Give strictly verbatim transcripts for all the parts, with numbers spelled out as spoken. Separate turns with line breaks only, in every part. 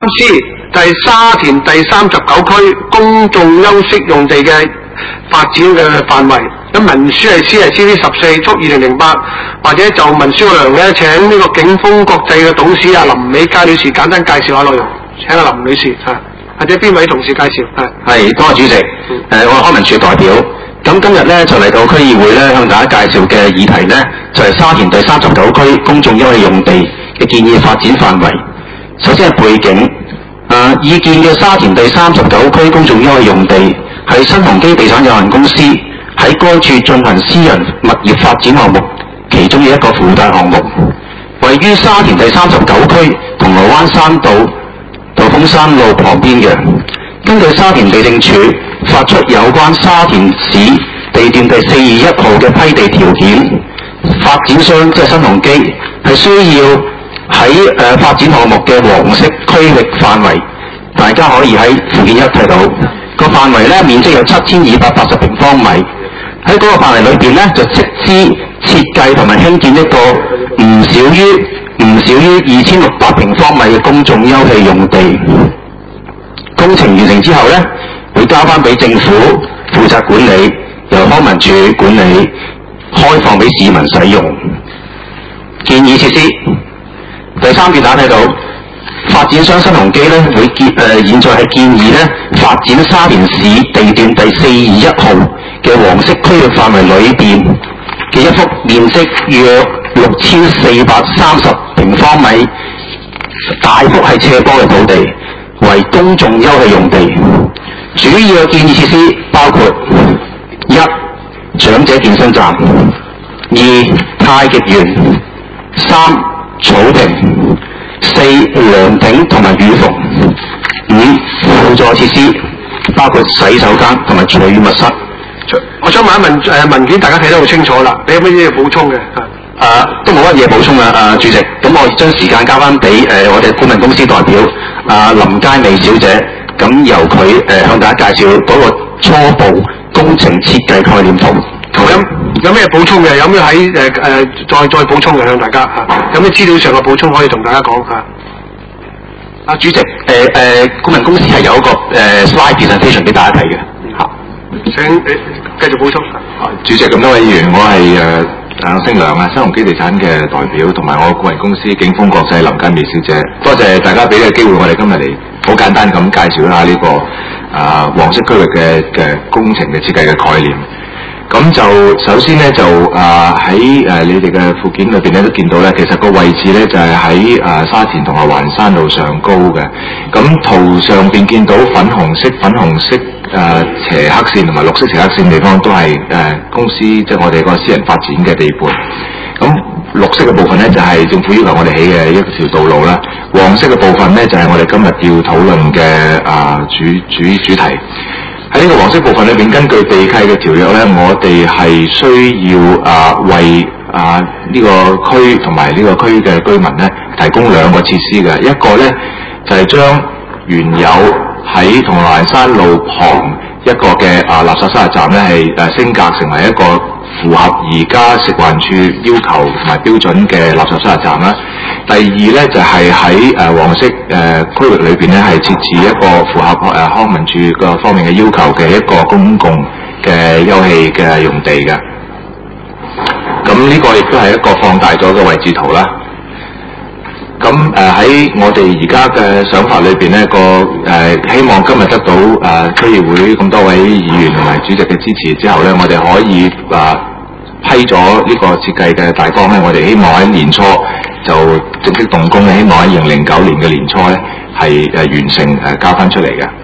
C 就係沙田第三十九區公眾休息用地嘅發展嘅範圍。咁文書係 C 係 C D 十四速二零零八，或者就文書內容咧，請呢個景豐國際嘅董事阿林美嘉女士簡單介紹下內容。請阿林女士啊，或者邊位同事介紹？係
係，多謝主席。誒、呃，我係康文署代表。咁今日咧就嚟到區議會咧向大家介紹嘅議題咧，就係、是、沙田第三十九區公眾休憩用地嘅建議發展範圍。首先係背景。啊！意見嘅沙田第三十九區公眾休憩用地係新鴻基地產有限公司喺該處進行私人物業發展項目其中嘅一個附帶項目，位於沙田第三十九區銅鑼灣山道道風山路旁邊嘅。根據沙田地政署發出有關沙田市地段第四二一號嘅批地條件，發展商即係新鴻基係需要喺誒、呃、發展項目嘅黃色區域範圍，大家可以喺附件一睇到個範圍咧，面積有七千二百八十平方米。喺嗰個範圍裏邊咧，就斥資設計同埋興建一個唔少於唔少於二千六百平方米嘅公眾休憩用地。工程完成之後咧，會交翻俾政府負責管理，由康文署管理，開放俾市民使用。建議設施。第三段大家睇到，發展商新鴻基咧會建誒、呃，現在係建議咧發展沙田市地段第四二一號嘅黃色區域範圍裏邊嘅一幅面積約六千四百三十平方米，大幅係斜坡嘅土地，為公眾休憩用地。主要嘅建議設施包括：一、長者健身站；二、太極園；三、草坪；四、涼亭同埋雨篷；五、輔助設施，包括洗手間同埋儲物室。
我想問一問誒、呃、文件，大家睇得好清楚啦，你有乜嘢補充嘅？誒、
呃，都冇乜嘢補充啦，啊、呃、主席。咁我將時間交翻俾誒我哋顧問公司代表啊、呃、林佳美小姐，咁由佢誒、呃、向大家介紹嗰個初步工程設計概念圖。
有有咩補充嘅？有咩喺誒誒再再補充嘅向大家嚇、啊？有咩資料上嘅補充可以同大家講嚇？
啊，主席，誒、呃、誒、呃、顧問公司係有一個誒、呃、slide presentation 俾大家睇嘅嚇。
請你繼續補充。
啊，主席，咁多位議員，我係誒誒姓梁啊，新鴻基地產嘅代表，同埋我個人公司景豐國際林佳美小姐，多謝大家俾呢個機會，我哋今日嚟好簡單咁介紹一下呢、這個啊、呃、黃色區域嘅嘅工程嘅設計嘅概念。咁就首先咧就啊喺誒你哋嘅附件裏邊咧都見到咧，其實個位置咧就係喺誒沙田同埋環山路上高嘅。咁圖上邊見到粉紅色、粉紅色誒、呃、斜黑線同埋綠色斜黑線地方都係誒、呃、公司即係、就是、我哋個私人發展嘅地盤。咁綠色嘅部分咧就係、是、政府要求我哋起嘅一條道路啦。黃色嘅部分咧就係、是、我哋今日要討論嘅啊主主主題。喺呢個黃色部分裏邊，根據地契嘅條約咧，我哋係需要啊為啊呢個區同埋呢個區嘅居民咧提供兩個設施嘅，一個咧就係、是、將原有喺銅鑼灣山路旁一個嘅啊垃圾收集站咧係誒升格成為一個符合而家食環署要求同埋標準嘅垃圾收集站啦。第二咧就係喺誒黃色誒、呃、區域裏邊咧係設置一個符合誒、呃、康文署各方面嘅要求嘅一個公共嘅休憩嘅用地嘅。咁呢個亦都係一個放大咗嘅位置圖啦。咁誒喺我哋而家嘅想法裏邊咧，個誒、呃、希望今日得到誒、呃、區議會咁多位議員同埋主席嘅支持之後咧，我哋可以誒、呃、批咗呢個設計嘅大綱咧，我哋希望喺年初就正式動工咧，希望喺二零零九年嘅年初咧係誒完成誒、呃、交翻出嚟嘅。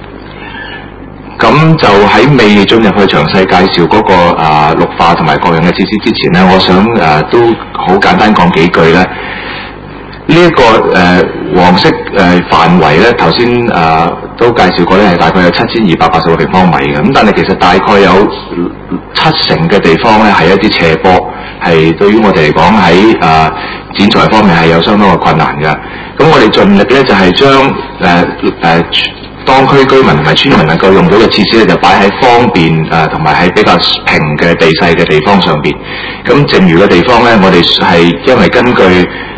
咁就喺未進入去詳細介紹嗰、那個誒、呃、綠化同埋各樣嘅設施之前咧，我想誒、呃、都好簡單講幾句咧。呢、這、一個誒、呃、黃色誒、呃、範圍咧，頭先誒都介紹過咧，係大概有七千二百八十個平方米嘅。咁但係其實大概有七成嘅地方咧係一啲斜坡，係對於我哋嚟講喺誒剪裁方面係有相當嘅困難嘅。咁我哋盡力咧就係將誒誒當區居民同埋村民能夠用到嘅設施咧，就擺喺方便誒同埋喺比較平嘅地勢嘅地方上邊。咁剩餘嘅地方咧，我哋係因為根據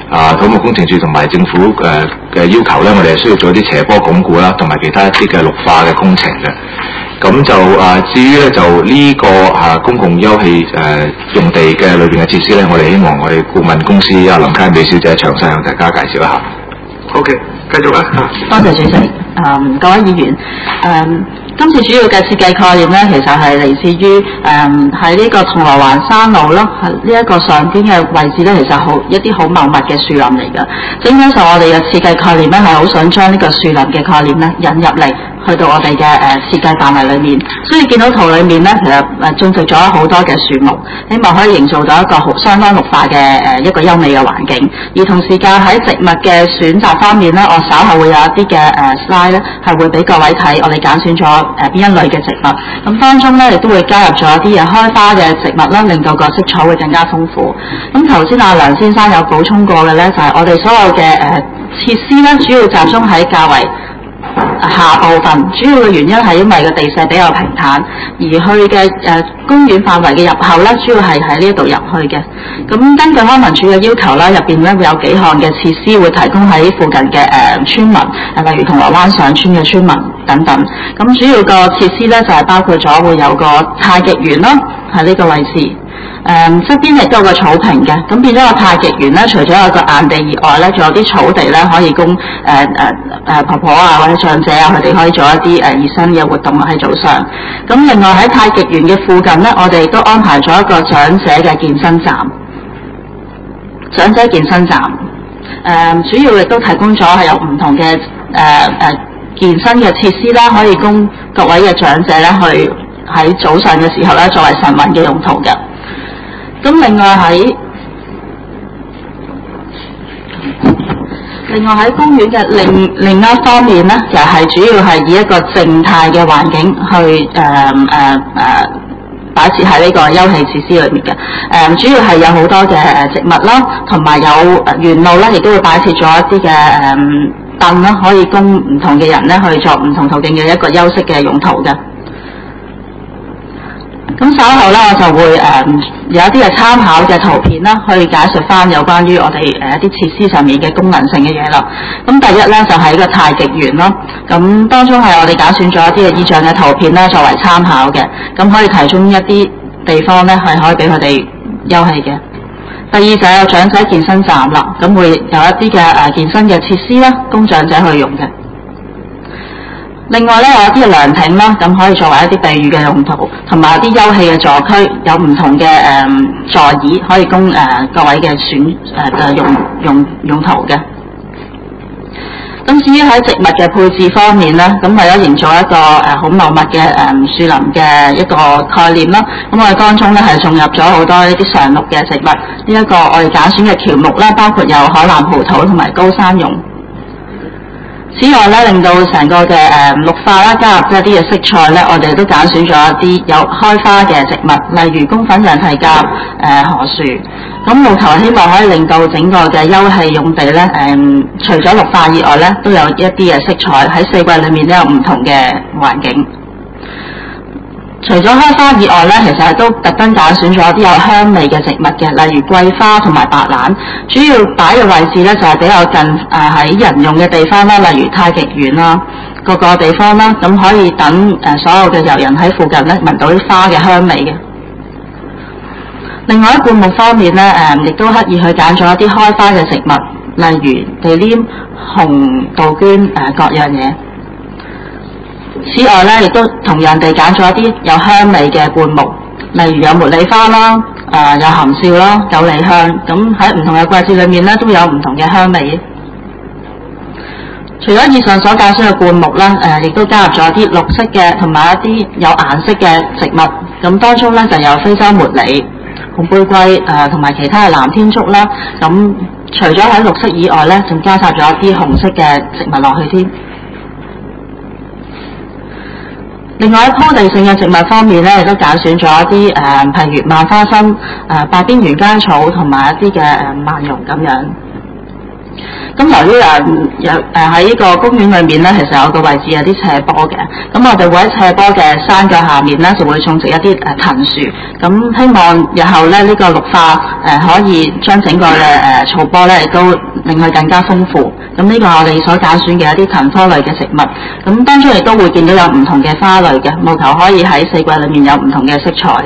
啊土木工程署同埋政府誒嘅要求咧，我哋係需要做一啲斜坡鞏固啦，同埋其他一啲嘅綠化嘅工程嘅。咁就啊，至於咧就呢、這個啊公共休憩誒、呃、用地嘅裏邊嘅設施咧，我哋希望我哋顧問公司啊林嘉美小姐詳細向大家介紹一下。
OK， 繼續啦。
多謝主席。誒，各位議員，誒、嗯。今次主要嘅設計概念咧，其實係嚟自於誒喺呢個銅鑼灣山路咯，係呢一個上邊嘅位置咧，其實好一啲好茂密嘅樹林嚟嘅。整體上，我哋嘅設計概念咧係好想將呢個樹林嘅概念咧引入嚟，去到我哋嘅誒設計範圍裏面。所以見到圖裏面咧，其實誒種植咗好多嘅樹木，希望可以營造到一個好相當綠化嘅誒一個優美嘅環境。而同時間喺植物嘅選擇方面咧，我稍後會有一啲嘅誒 slide 咧，係會俾各位睇，我哋揀選咗。誒邊一類嘅植物，咁當中咧亦都會加入咗一啲嘅開花嘅植物啦，令到個色彩會更加豐富。咁頭先阿梁先生有補充過嘅咧，就係、是、我哋所有嘅誒、呃、設施咧，主要集中喺較為下部分，主要嘅原因係因為個地勢比較平坦，而去嘅誒、呃、公園範圍嘅入口咧，主要係喺呢度入去嘅。咁根據康文署嘅要求啦，入邊咧會有幾項嘅設施會提供喺附近嘅誒、呃、村民，誒例如銅鑼灣上村嘅村民等等。咁主要個設施咧就係、是、包括咗會有個太極園啦，喺呢個位置。誒側邊亦都有個草坪嘅，咁變咗個太極園咧，除咗有個硬地以外咧，仲有啲草地咧可以供誒誒誒婆婆啊或者長者啊，佢哋可以做一啲誒熱身嘅活動喺早上。咁另外喺太極園嘅附近咧，我哋亦都安排咗一個長者嘅健身站，長者健身站誒、呃、主要亦都提供咗係有唔同嘅誒誒健身嘅設施啦，可以供各位嘅長者咧去喺早上嘅時候咧作為晨運嘅用途嘅。咁另外喺另外喺公園嘅另另一方面咧，就係、是、主要係以一個靜態嘅環境去誒誒誒擺設喺呢個休憩設施裏面嘅。誒、呃、主要係有好多嘅誒植物啦，同埋有沿路咧，亦都會擺設咗一啲嘅誒凳啦，可以供唔同嘅人咧去作唔同途徑嘅一個休息嘅用途嘅。咁稍後咧，我就會誒、呃、有一啲嘅參考嘅圖片啦，去解説翻有關於我哋誒一啲設施上面嘅功能性嘅嘢啦。咁第一咧就係、是、個太極園咯，咁當中係我哋揀選咗一啲嘅意象嘅圖片啦，作為參考嘅，咁可以提供一啲地方咧係可以俾佢哋休憩嘅。第二就係有長者健身站啦，咁會有一啲嘅誒健身嘅設施啦，供長者去用嘅。另外咧有一啲嘅涼亭啦，咁可以作為一啲避雨嘅用途，同埋一啲休憩嘅座區，有唔同嘅誒、呃、座椅可以供誒、呃、各位嘅選誒嘅、呃、用用用途嘅。咁至於喺植物嘅配置方面咧，咁為咗營造一個誒好茂密嘅誒樹林嘅一個概念啦，咁我哋當中咧係種入咗好多呢啲常綠嘅植物，呢、這、一個我哋揀選嘅喬木啦，包括有海南葡萄同埋高山榕。此外咧，令到成個嘅誒、呃、綠化啦，加入一啲嘅色彩咧，我哋都揀選咗一啲有開花嘅植物，例如宮粉羊蹄甲、誒、呃、荷樹。咁務求希望可以令到整個嘅休憩用地咧，誒、呃、除咗綠化以外咧，都有一啲嘅色彩喺四季裏面都有唔同嘅環境。除咗開花以外咧，其實都特登揀選咗啲有香味嘅植物嘅，例如桂花同埋白蘭。主要擺嘅位置咧就係、是、比較近誒喺、呃、人用嘅地方啦，例如太極園啦，各個地方啦，咁可以等誒、呃、所有嘅遊人喺附近咧聞到啲花嘅香味嘅。另外喺灌木方面咧，誒、呃、亦都刻意去揀咗一啲開花嘅植物，例如地黏、紅杜鵑誒、呃、各樣嘢。此外咧，亦都同樣地揀咗一啲有香味嘅灌木，例如有茉莉花啦、誒、呃、有含笑啦、九里香，咁喺唔同嘅季節裏面咧，都有唔同嘅香味。除咗以上所揀選嘅灌木啦，誒、呃、亦都加入咗一啲綠色嘅同埋一啲有顏色嘅植物，咁當中咧就有非洲茉莉、紅玫瑰誒同埋其他嘅藍天竺啦。咁除咗喺綠色以外咧，仲加插咗一啲紅色嘅植物落去添。另外喺鋪地性嘅植物方面咧，亦都揀選咗一啲誒、呃，譬如萬花生、誒、呃、白邊魚耕草同埋一啲嘅誒萬榕咁樣。 咁由於誒有誒喺呢個公園裏面咧，其實有個位置有啲斜坡嘅，咁我哋會喺斜坡嘅山腳下面咧，就會種植一啲誒藤樹，咁希望日後咧呢、這個綠化誒、呃、可以將整個嘅誒、呃、草坡咧亦都令佢更加豐富。咁呢個係我哋所揀選嘅一啲藤科類嘅植物，咁當中亦都會見到有唔同嘅花類嘅，務求可以喺四季裏面有唔同嘅色彩。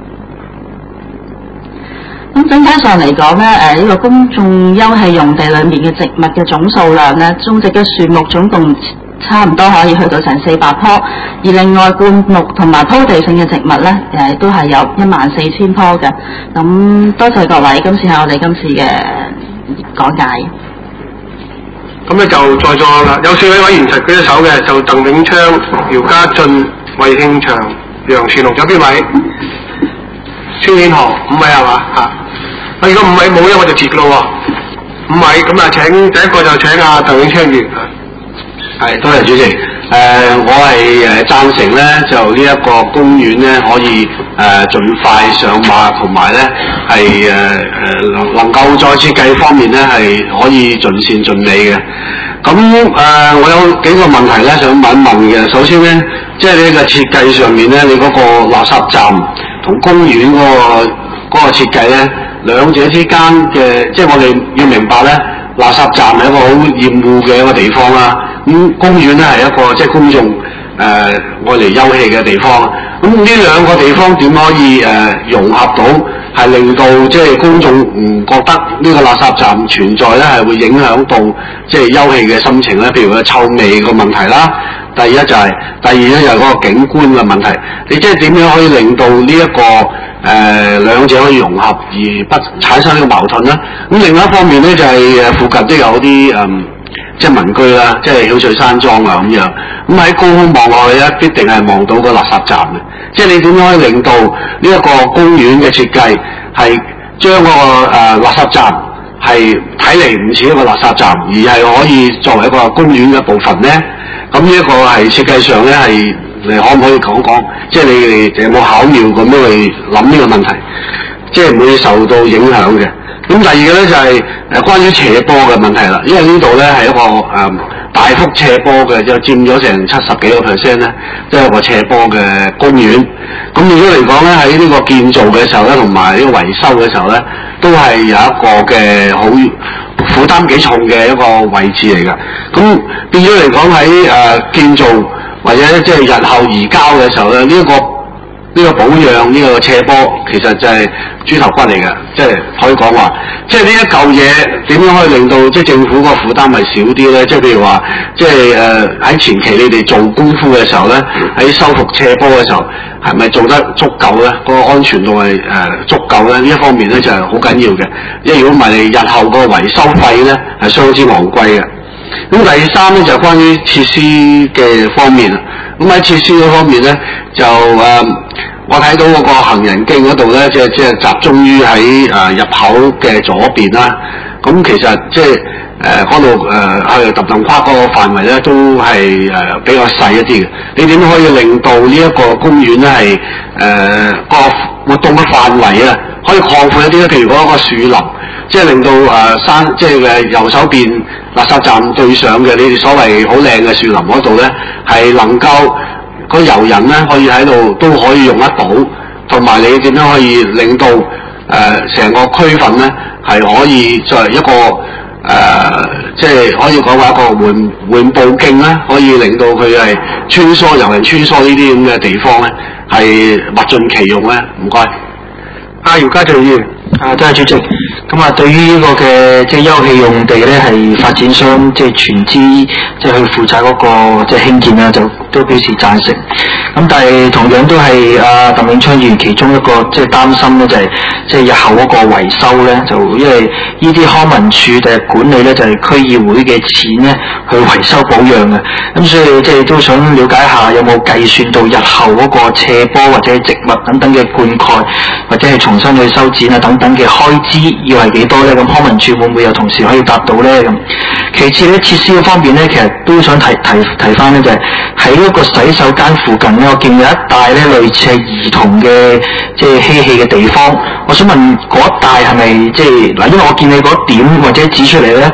咁整體上嚟講咧，誒、呃、呢、這個公眾休憩用地裏面嘅植物嘅總數量咧，種植嘅樹木總共差唔多可以去到成四百棵，而另外灌木同埋鋪地性嘅植物咧，誒都係有一萬四千棵嘅。咁多謝各位，今次係我哋今次嘅講解。
咁咧就在座啦，有四位委員提舉咗手嘅，就鄧永昌、姚家俊、衛慶祥、楊全龍，有邊位？孫顯豪，五位係嘛嚇？啊，如果五位冇咧，我就截咯喎。五位，咁啊請第一個就請阿鄧永昌議員。
係，多謝主席。誒、呃，我係誒贊成咧，就呢一個公園咧可以誒、呃、盡快上馬，同埋咧係誒誒能能夠再設計方面咧係可以盡善盡美嘅。咁誒、呃，我有幾個問題咧想問一問嘅。首先咧，即係呢個設計上面咧，你嗰個垃圾站同公園嗰、那個嗰、那個設計咧，兩者之間嘅，即係我哋要明白咧，垃圾站係一個好厭惡嘅一個地方啦。咁、嗯、公園咧係一個即係公眾誒愛嚟休憩嘅地方。咁呢兩個地方點可以誒、呃、融合到，係令到即係公眾唔覺得呢個垃圾站存在咧，係會影響到即係休憩嘅心情咧？譬如個臭味個問題啦。第一就係、是，第二咧就係嗰個景觀嘅問題。你即係點樣可以令到呢、這、一個誒、呃、兩者可以融合，而不產生呢個矛盾咧？咁另外一方面咧就係、是、誒附近都有啲誒、嗯、即係民居啦，即係曉翠山莊啊咁樣。咁喺高空望落去咧，必定係望到個垃圾站嘅。即係你點樣可以令到呢一個公園嘅設計係將嗰、那個誒、呃、垃圾站係睇嚟唔似一個垃圾站，而係可以作為一個公園嘅部分咧？咁呢一個係設計上咧，係你可唔可以講講？即係你哋有冇巧妙咁樣去諗呢個問題？即係唔會受到影響嘅。咁第二個咧就係、是、誒關於斜坡嘅問題啦。因為呢度咧係一個誒、嗯、大幅斜坡嘅，就佔咗成七十幾個 percent 咧，即係一個斜坡嘅公園。咁如果嚟講咧，喺呢個建造嘅時候咧，同埋呢個維修嘅時候咧，都係有一個嘅好負擔幾重嘅一個位置嚟㗎。咁變咗嚟講喺誒建造或者即係日後移交嘅時候咧，呢、這、一個呢、這個保養呢、這個斜坡其實就係豬頭骨嚟嘅，即係可以講話，即係呢一嚿嘢點樣可以令到即係政府個負擔係少啲咧？即係譬如話，即係誒喺前期你哋做功夫嘅時候咧，喺修復斜坡嘅時候，係咪做得足夠咧？嗰、那個安全度係誒、呃、足夠咧？呢一方面咧就係好緊要嘅，因為如果唔係，你日後個維修費咧係相當之昂貴嘅。咁第三咧就係、是、關於設施嘅方面。咁喺設施嗰方面咧，就誒、呃、我睇到嗰個行人徑嗰度咧，即係即係集中於喺誒入口嘅左邊啦。咁其實即係誒嗰度誒去揼揼跨嗰個範圍咧，都係誒、呃、比較細一啲嘅。你點可以令到呢一個公園咧係誒個活動嘅範圍啊，可以擴闊一啲咧？譬如嗰個樹林，即係令到誒、呃、山，即係誒右手邊垃圾站對上嘅你哋所謂好靚嘅樹林嗰度咧，係能夠個遊人咧可以喺度都可以用得到，同埋你點樣可以令到誒成、呃、個區份咧係可以作為一個誒、呃，即係可以講話一個緩緩步徑咧，可以令到佢係穿梭遊人穿梭呢啲咁嘅地方咧，係物盡其用咧。唔該，阿姚家俊議員。
啊，多謝主席。咁啊，對於呢個嘅即係休憩用地咧，係發展商即係全資即係去負責嗰個即係興建啊，就都表示贊成。咁但係同樣都係啊鄧永昌議員其中一個即係擔心咧，就係即係日後嗰個維修咧，就因為呢啲康文署定係管理咧，就係區議會嘅錢咧去維修保養嘅。咁所以即係都想了解下有冇計算到日後嗰個斜坡或者植物等等嘅灌溉，或者係重新去修剪啊等等嘅開支要係幾多咧？咁康文署會唔會有同事可以答到咧？咁其次咧，設施嗰方面咧，其實都想提提提翻咧，就係喺嗰個洗手間附近咧，我見有一帶咧類似係兒童嘅即係嬉戲嘅地方。我想問嗰一帶係咪即係嗱？因為我見你嗰點或者指出嚟咧，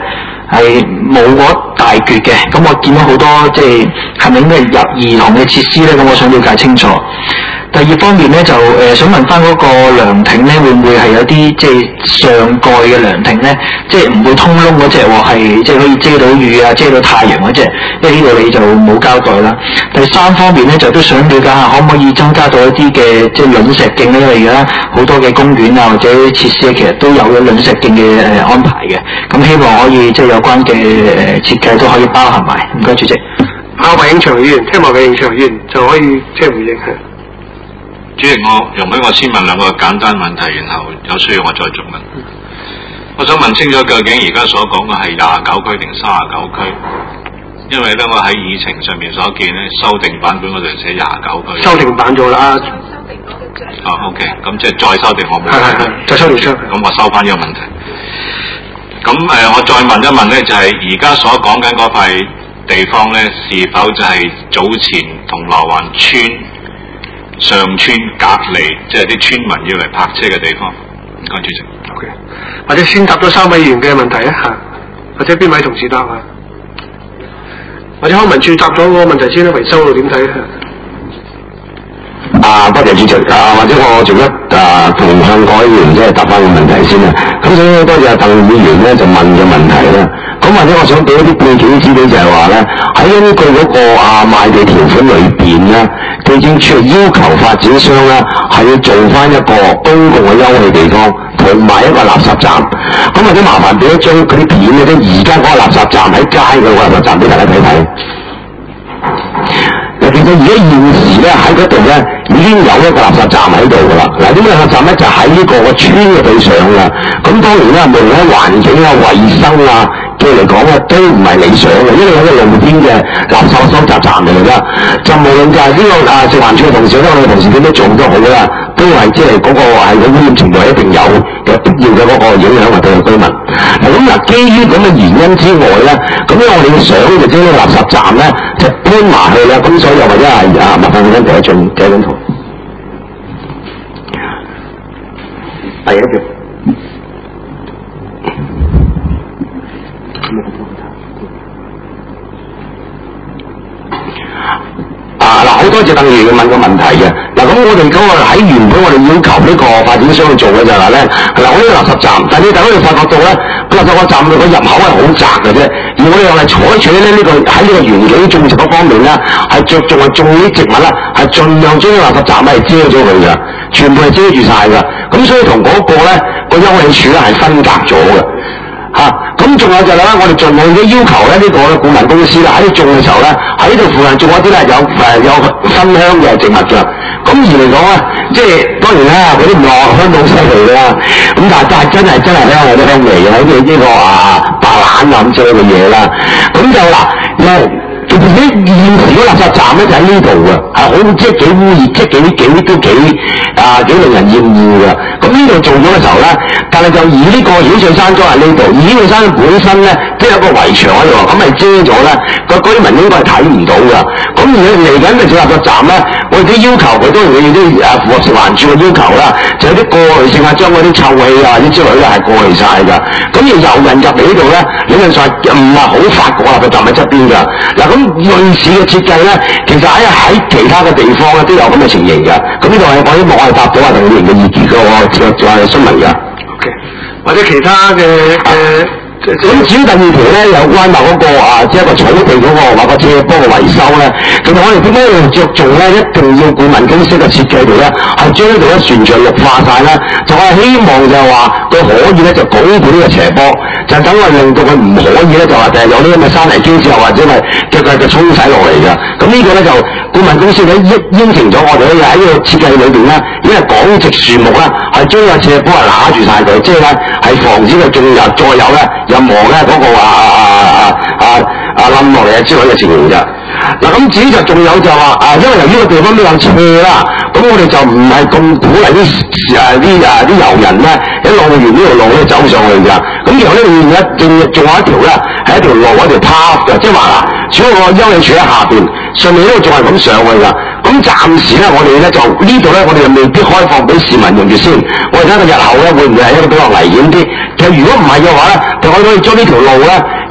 係冇嗰大橛嘅。咁我見到好多即係係咪應該入兒童嘅設施咧？咁我想了解清楚。第二方面咧就誒、呃、想問翻嗰個涼亭咧，會唔會係有啲即係上蓋嘅涼亭咧？即係唔會通窿嗰隻喎，係即係可以遮到雨啊、遮到太陽嗰隻。因為呢度你就冇交代啦。第三方面咧就都想了解下，可唔可以增加到一啲嘅即係卵石徑咧？因為而家好多嘅公園啊或者設施其實都有咗卵石徑嘅誒安排嘅。咁希望可以即係有關嘅誒設計都可以包含埋。唔該，主席。
阿韋永祥議員，聽埋韋永祥議員就可以即係回應係。
主席，我容許我先問兩個簡單問題，然後有需要我再續問。我想問清楚，究竟而家所講嘅係廿九區定三十九區？因為咧，我喺議程上面所見咧，修訂版本嗰度寫廿九區。
修訂版咗啦。
哦 ，OK， 咁即係再修訂我冇。
係係係，再修訂出。
咁我收翻呢個問題。咁誒、呃，我再問一問咧，就係而家所講緊嗰塊地方咧，是否就係早前銅鑼灣村上村隔離，即係啲村民要嚟泊車嘅地方？唔該，主席。
OK， 或者先答咗三位議員嘅問題啊嚇，或者邊位同事答啊？或者康文署答咗個問題先啦，維修嗰度點睇啊？
啊，多謝主席啊，或者我做一啊同向各位議員即係答翻個問題先啦。咁所以多謝鄧議員咧就問嘅問題啦。咁或者我想俾一啲背景資料，就係話咧喺根據嗰個啊賣地條款裏邊咧，地政處要求發展商咧係要做翻一個公共嘅休憩地方，同埋一個垃圾站。咁或者麻煩俾一張嗰啲片咧，即而家嗰個垃圾站喺街嗰個垃圾站俾大家睇睇。其實而家現時咧喺嗰度咧已經有一個垃圾站喺度噶啦。嗱，呢個垃圾站咧就喺呢個個村嘅對上噶。咁當然啦，無論喺環境啊、衞生啊嘅嚟講咧，都唔係理想嘅，因為有個路邊嘅垃圾收集站嚟㗎。就無論就係呢個啊食環署嘅同事咧，我哋同事點都做得好啦，都係即係嗰個係個污染程度一定有嘅必要嘅嗰個影響啊對個居民。嗱咁嗱，基於咁嘅原因之外咧，咁咧我哋想就將呢個垃圾站咧就搬埋去啦。咁所以又或者係啊，麻煩你跟第一張第一張圖，第一張。啊嗱，好多謝鄧議員問個問題嘅。嗱，咁我哋嗰個喺原本我哋要求呢個發展商去做嘅就係話咧，嗱，我呢個垃圾站，但係你大家會發覺到咧，個垃圾個站嘅入口係好窄嘅啫。而我哋又係採取咧呢個喺呢個園景種植嗰方面咧，係着重係種啲植物啦，係盡量將啲垃圾站係遮咗佢嘅，全部係遮住晒㗎。咁所以同嗰個咧個休憩處咧係分隔咗嘅。嚇，咁仲有就係咧，我哋盡量嘅要求咧，呢個顧問公司啦喺種嘅時候咧，喺呢度附近種一啲咧有誒有芬香嘅植物嘅。咁而嚟講咧，即係當然啦，嗰啲唔落香港犀利啦。咁但係但係真係真係咧有啲香味嘅，好似呢個啊白蘭啊咁之類嘅嘢啦。咁就嗱誒。其實現時嗰垃圾站咧就喺呢度嘅，係好即係幾污熱，即係幾幾都幾啊幾令人厭惡嘅。咁呢度做咗嘅時候咧，但係就以呢個顯翠山莊喺呢度，而顯翠山本身咧都有一個圍牆喺度，咁係遮咗咧，個居民應該係睇唔到嘅。咁而嚟緊嘅垃圾站咧，我哋都要求佢當然要啲誒符合食環署嘅要求啦，就有啲過濾性啊，將嗰啲臭氣啊啲之類咧係過濾晒㗎。咁而遊人入嚟呢度咧，理論上唔係好發覺垃圾站喺側邊㗎。嗱咁。類似嘅設計咧，其實喺喺其他嘅地方咧都有咁嘅情形嘅。咁呢度係我希望我係答到啊鄧議員嘅意見嘅，我再再詢問嘅。OK， 或者其他嘅誒。咁至於第二條咧，有關話嗰個啊，即係一個草地嗰、那個話個斜坡嘅維修咧，其實我哋點解要着重咧？一定要顧問公司嘅設計度咧，係將呢度咧全場綠化晒啦。就係希望就係話佢可以咧就鞏固呢個斜坡，就等我令到佢唔可以咧就話誒有啲咁嘅山泥傾瀉或者係嘅嘅嘅沖洗落嚟嘅。咁呢個咧就顧問公司咧應應承咗我哋咧喺呢個設計裏邊咧，因為廣植樹木啦，係將個斜坡係揦住晒佢，即係咧係防止佢進入再有咧。任何咧嗰個啊啊啊啊啊冧落嚟啊之類嘅情形嘅。嗱咁至於就仲有就話啊，因為由於個地方比較斜啦，咁我哋就唔係咁鼓勵啲誒啲誒啲遊人咧一路沿呢條路咧走上去㗎。咁然後咧而家仲仲有一條咧係一條路一條 path 嘅，即係話嗱，主要個休憩處喺下邊，上面呢度仲係咁上去㗎。咁暫時咧，我哋咧就呢度咧，我哋又未必開放俾市民用住先。我哋睇下日後咧，會唔會係一個比較危險啲？其實如果唔係嘅話咧，就可以將呢條路咧，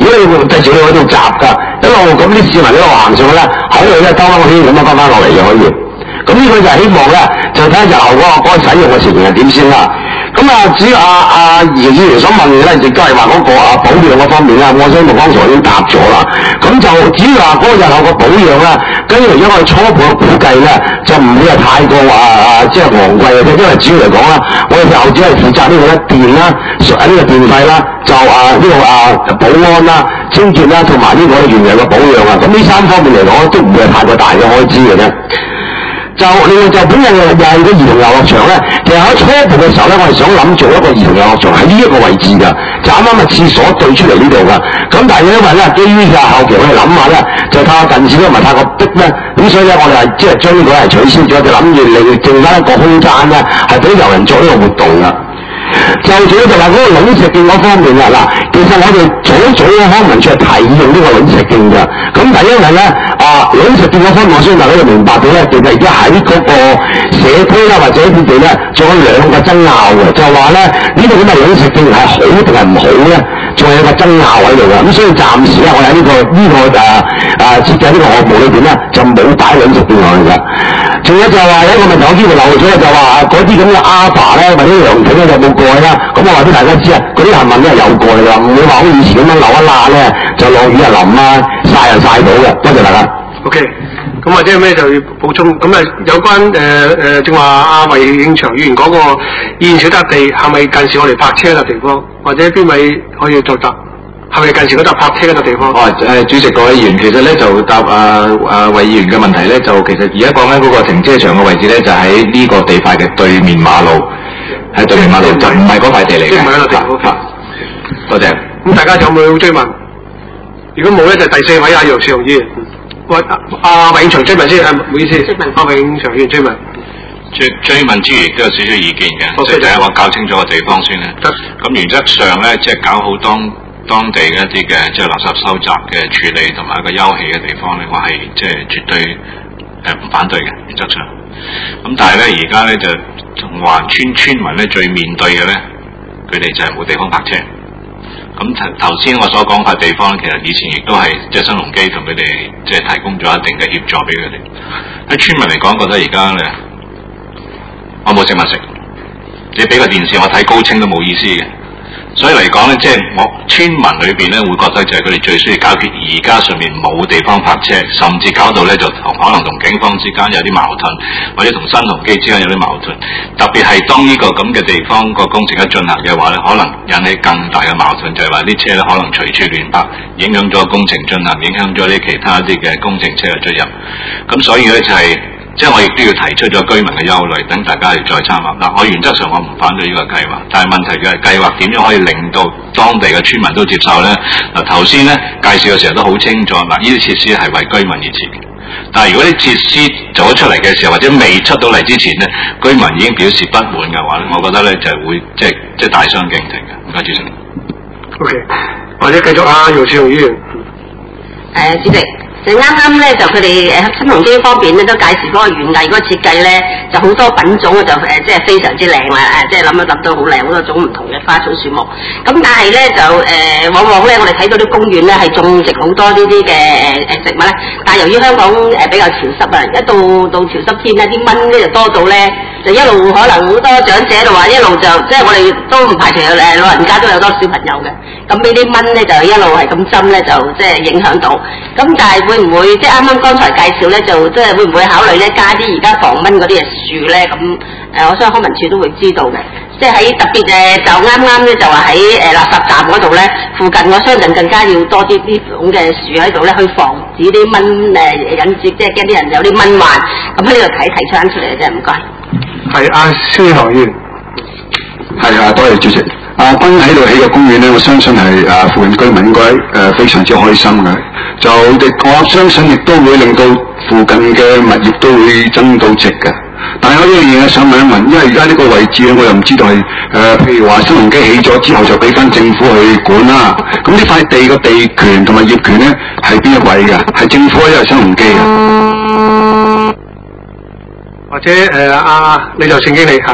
如果你繼續你喺度閘㗎，一路咁啲市民一路行上去咧，喺度咧兜翻個圈咁樣翻翻落嚟嘅可以。咁呢個就係希望咧，就睇下日後嗰、那個嗰、那個使用嘅情形係點先啦。咁啊，至於阿阿姚議員所問嘅咧，亦都係話嗰個啊保養嗰方面啦，我相信剛才已經答咗啦。咁就至於話嗰個日後個保養咧，跟住而家我哋初步嘅估計咧，就唔會係太過話啊即係昂貴嘅啫，因為主要嚟講啦，我哋日後只係負責呢個咧電啦、呢、這個電費啦，就啊呢、這個啊保安啦、清潔啦，同埋呢個原有嘅保養啊，咁呢三方面嚟講都唔會係太過大嘅開支嘅啫。就另外就本人又係個兒童遊樂場咧，其實喺初步嘅時候咧，我係想諗做一個兒童遊樂場喺呢一個位置㗎，就啱啱嘅廁所對出嚟呢度㗎。咁但係因為咧，基於嘅後期我哋諗下咧，就太過近視咧，唔係太過逼咧，咁所以咧我哋係即係將呢個係取消咗，就諗住另剩翻一個空間咧，係俾遊人做呢個活動㗎。就仲有就話嗰個卵石徑嗰方面啊，嗱，其實我哋早早嘅康文署係提議用呢個卵石徑㗎，咁但係因為咧啊卵石徑嗰方面，我相信大家要明白到咧，其實而家喺嗰個社區啦或者佢哋咧，仲有兩個爭拗嘅，就話咧呢度咁嘅卵石徑係好定係唔好咧，仲有一個爭拗喺度㗎，咁所以暫時咧我喺呢、這個呢、這個誒誒設計呢個項目裏邊咧就冇擺卵石徑落去㗎。仲有就係話有一個問題，我呢度漏咗就話嗰啲咁嘅阿爸咧或者涼亭咧有冇過去啦？咁我話俾大家知啊，嗰啲係問咧有過去㗎，唔會話好似以前咁樣漏一罅咧就落雨啊淋啊曬啊曬到嘅。多謝大家。OK， 咁或者有咩就要補充？咁啊有關誒誒正話阿衛慶祥議員講個現小笪地係咪近時我哋泊車嘅地方，或者邊位可以作答？係咪近時嗰笪泊車嘅地方？
哦，誒主席各位議員，其實咧就答啊啊衛議員嘅問題咧，就其實而家講緊嗰個停車場嘅位置咧，就喺呢個地塊嘅對面馬路，喺對面馬路就唔係嗰塊地嚟嘅。即係唔係嗰個地方。多謝。咁大家有冇追問？如果冇咧，就第四位阿楊少雄議員。喂，阿衛慶祥追問先，唔好意思。追問。阿衛慶祥議員追問。
追追問之餘都有少少意見嘅，即係第一我搞清楚個地方先咧。咁原則上咧，即係搞好當當地嘅一啲嘅即係垃圾收集嘅處理同埋一個休憩嘅地方咧，我係即係絕對誒唔反對嘅原則上。咁但係咧，而家咧就同環村村民咧最面對嘅咧，佢哋就係冇地方泊車。咁頭先我所講塊地方，其實以前亦都係即係新鴻基同佢哋即係提供咗一定嘅協助俾佢哋。喺村民嚟講，覺得而家咧，我冇食物食，你俾個電視我睇高清都冇意思嘅。所以嚟講咧，即係我村民裏邊咧會覺得就係佢哋最需要解決而家上面冇地方泊車，甚至搞到咧就同可能同警方之間有啲矛盾，或者同新鴻基之間有啲矛盾。特別係當呢個咁嘅地方個工程一進行嘅話咧，可能引起更大嘅矛盾，就係話啲車咧可能隨處亂泊，影響咗工程進行，影響咗啲其他啲嘅工程車嘅出入。咁所以咧就係、是。即係我亦都要提出咗居民嘅憂慮，等大家嚟再參考。嗱，我原則上我唔反對呢個計劃，但係問題嘅係計劃點樣可以令到當地嘅村民都接受咧？嗱，頭先咧介紹嘅時候都好清楚，嗱，呢啲設施係為居民而設嘅。但係如果啲設施做咗出嚟嘅時候，或者未出到嚟之前咧，居民已經表示不滿嘅話咧，我覺得咧就係會即係即係大相徑庭嘅。唔該，主席。O K， 或者繼續啊，姚少雄議員。誒、
呃，主席。就啱啱咧，就佢哋誒新鴻基方面咧都介紹嗰個園藝嗰個設計咧，就好多品種就誒、呃、即係非常之靚啦，誒即係諗一諗到好靚，好多種唔同嘅花草樹木。咁但係咧就誒、呃、往往咧我哋睇到啲公園咧係種植好多呢啲嘅誒誒植物咧，但係由於香港誒比較潮濕啊，一到到潮濕天咧，啲蚊咧就多到咧，就一路可能好多長者喺度話一路就即係我哋都唔排除誒老人家都有多小朋友嘅，咁呢啲蚊咧就一路係咁針咧就即係影響到。咁但係會唔會即係啱啱剛才介紹咧，就即係會唔會考慮咧加啲而家防蚊嗰啲嘅樹咧？咁誒、呃，我相信康文署都會知道嘅。即係喺特別誒，就啱啱咧就話喺誒垃圾站嗰度咧，附近我相信更加要多啲啲咁嘅樹喺度咧，去防止啲蚊誒、呃、引致，即係驚啲人有啲蚊患。咁喺呢度睇提出翻出嚟嘅啫，唔該。係阿蕭學員。
係啊，多謝主席。阿君喺度起個公園咧，我相信係誒附近居民應該誒、呃、非常之開心嘅。就亦我相信亦都會令到附近嘅物業都會增到值嘅。但係有一樣嘢想問一問，因為而家呢個位置咧，我又唔知道係誒、呃，譬如話新鴻基起咗之後就俾翻政府去管啦。咁呢塊地嘅地權同埋業權咧係邊一位嘅？係政府因為新鴻基嘅？
或者誒阿李就勝經理嚇。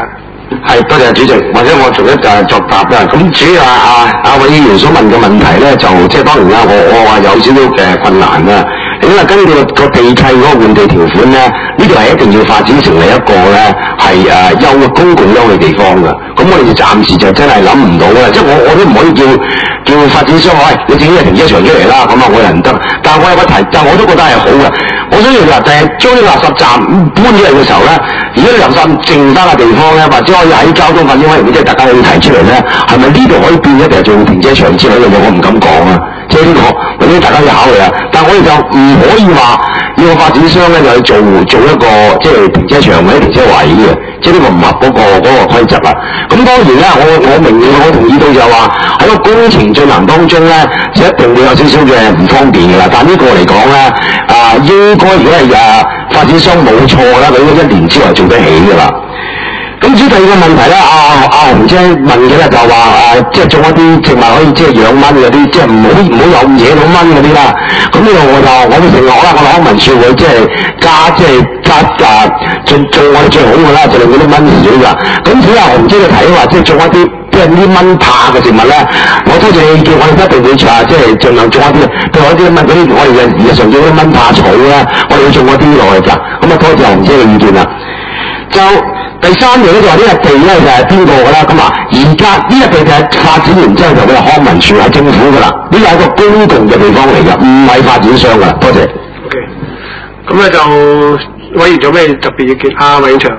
係，多謝主席，或者我逐一誒作答啦。咁主要啊啊啊委員所問嘅問題咧，就即係當然啦，我我話有少少嘅困難啦。因為根據個地契嗰個換地條款咧，呢度係一定要發展成為一個咧係誒休公共休憩地方㗎。咁我哋暫時就真係諗唔到啦，即係我我都唔可以叫叫發展商喂，你整啲停車場出嚟啦，咁啊我又唔得。但係我有個提，但我都覺得係好嘅。我想要話第日將啲垃圾站搬咗嚟嘅時候咧，如果你垃圾剩翻嘅地方咧，或者可以喺交通發展委員會即係大家可以提出嚟咧，係咪呢度可以變一定做停車場之類嘅嘢？我唔敢講啊。即係呢個，或者大家要考慮啊。但係我哋就唔可以話要個發展商咧就去做做一個即係停車場或者停車位嘅，即係呢個唔合嗰、嗰個嗰、嗰個規則啦。咁當然啦，我我明我同意到就話喺個工程進行當中咧，就一定會有少少嘅唔方便㗎啦。但係呢個嚟講咧，啊應該如果係啊發展商冇錯啦，佢應該一年之內做得起㗎啦。咁至於第二個問題咧，阿阿紅姐問嘅咧就話誒、啊，即係種一啲植物可以即係養蚊嗰啲，即係唔好唔好有惹到蚊嗰啲啦。咁呢度我就我哋承諾啦，我哋康文署會即係加即係加啊做做我哋最好嘅啦，就令嗰啲蚊少㗎。咁至於阿紅姐嘅睇話，即係種一啲即係啲蚊怕嘅植物咧，我多謝你叫我哋一定會查，即係盡量種一啲，譬如嗰啲蚊嗰啲，我哋日日常叫啲蚊怕草啦，我哋要種一啲落去㗎。咁啊，多謝紅姐嘅意見啦。就第三樣咧就話呢個地咧就係邊個㗎啦？咁啊，而家呢個地就係發展完之後就俾康文署係政府㗎啦，呢個係一個公共嘅地方嚟㗎，唔係發展商㗎。多謝。
OK，咁咧就委員有咩特別意見？啊，委員長。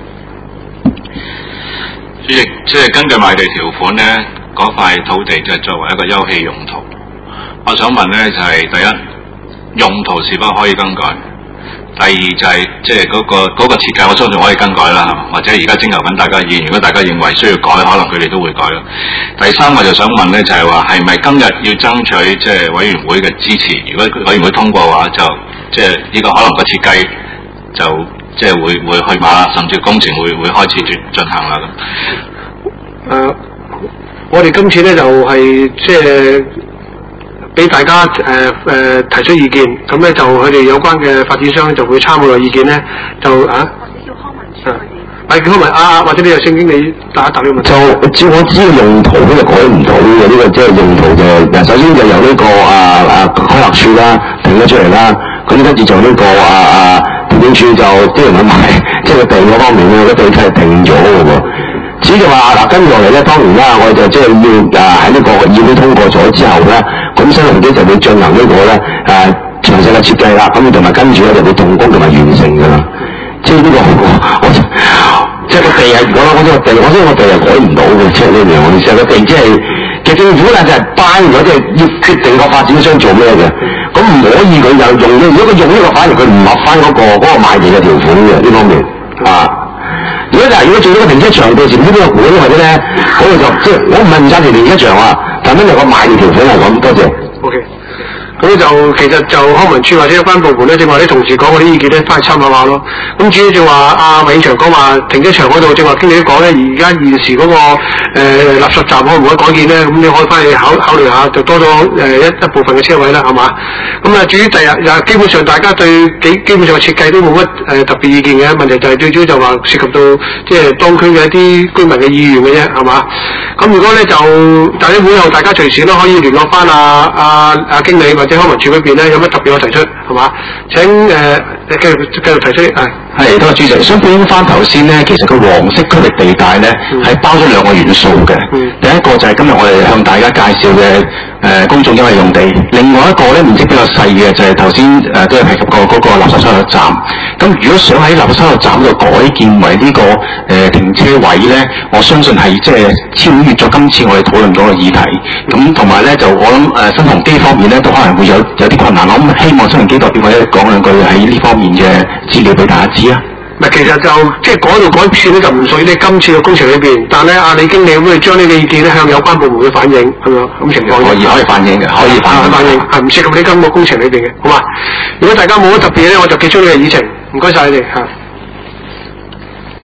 主席，即係根據賣地條款咧，嗰塊土地就係作為一個休憩用途。我想問咧就係、是、第一，用途是否可以更改？第二就係即係嗰個嗰、那個設計，我相信可以更改啦，係嘛？或者而家徵求緊大家意見，如果大家認為需要改，可能佢哋都會改啦。第三我就想問咧，就係話係咪今日要爭取即係委員會嘅支持？如果委員會通過嘅話，就即係呢個可能個設計就即係會會去馬，甚至工程會會開始進進行啦咁。
誒、呃，我哋今次咧就係即係。俾大家誒誒、呃呃、提出意見，咁咧就佢哋有關嘅發展商就會參與個意見咧，就啊，或者叫康文署，係叫康文啊，或者你有聖經你答一答呢個問題。
就照我知嘅用途咧就改唔到嘅，呢、這個即係用途就首先就由呢、這個啊啊規劃署啦停咗出嚟啦，咁跟住就呢個啊啊地政署就啲人去買，即係個地嗰方面咧，個地契係停咗嘅喎。至於就話嗱跟住落嚟咧，當然啦，我哋就即係要啊喺呢個議會通過咗之後咧。咁新鴻基就會進行呢個咧誒詳細嘅設計啦，咁同埋跟住咧就會動工同埋完成㗎啦。即係呢個我我即係個地係我我呢個地，我呢個地係改唔到嘅，即係呢樣我意思。個地即係其實政府咧就係頒咗，即係要決定個發展商做咩嘅。咁唔可以佢又用呢？如果佢用呢個，反而佢唔合翻嗰個嗰個賣地嘅條款嘅呢方面啊。如果就係如果做咗個停車場，到時呢個管或者咧，嗰個就即係我唔係唔贊成停車場啊。但係呢個賣地條款係咁，多謝。O K，咁就其實就康文署或者有關部門咧，正話啲同事講嗰啲意見咧，翻去參考下咯。咁至於正話阿委員長講話停車場嗰度，正話經理都講咧，而家現時嗰、那個誒、呃、垃圾站可唔可以改建咧？咁你可以翻去考考慮下，就多咗誒一一部分嘅車位啦，係嘛？咁啊，至於第日又基本上大家對幾基本上設計都冇乜誒特別意見嘅，問題就係最主要就話涉及到即係當區嘅一啲居民嘅意願嘅啫，係嘛？咁如果咧就大家會後大家隨時都可以聯絡翻阿阿阿經理或者康文署嗰邊咧，有乜特別可提出係嘛？請誒、呃、繼續繼續提出係。
係，多謝主席。想補充翻頭先咧，其實個黃色區域地帶咧係、嗯、包咗兩個元素嘅、嗯。第一個就係今日我哋向大家介紹嘅誒、呃、公眾休憩用地，另外一個咧面積比較細嘅就係頭先誒都有提及過嗰個垃圾收集站。咁如果想喺垃圾收集站度改建為呢、這個誒、呃、停車位咧，我相信係即係超越咗今次我哋討論嗰個議題。咁同埋咧就我諗誒、呃、新鴻基方面咧都可能會有有啲困難。我諗希望新鴻基代表或者講兩句喺呢方面嘅資料俾大家知。
嗱，其實就即係改度改設咧，就唔屬於你今次嘅工程裏邊。但係咧，阿李經理會將呢個意見咧向有關部門去反映，係咪咁情況？
可以可以反映嘅，可以反映，
反映係唔涉及你今個工程裏邊嘅，好嘛？如果大家冇乜特別咧，我就結束呢個議程。唔該晒你哋嚇。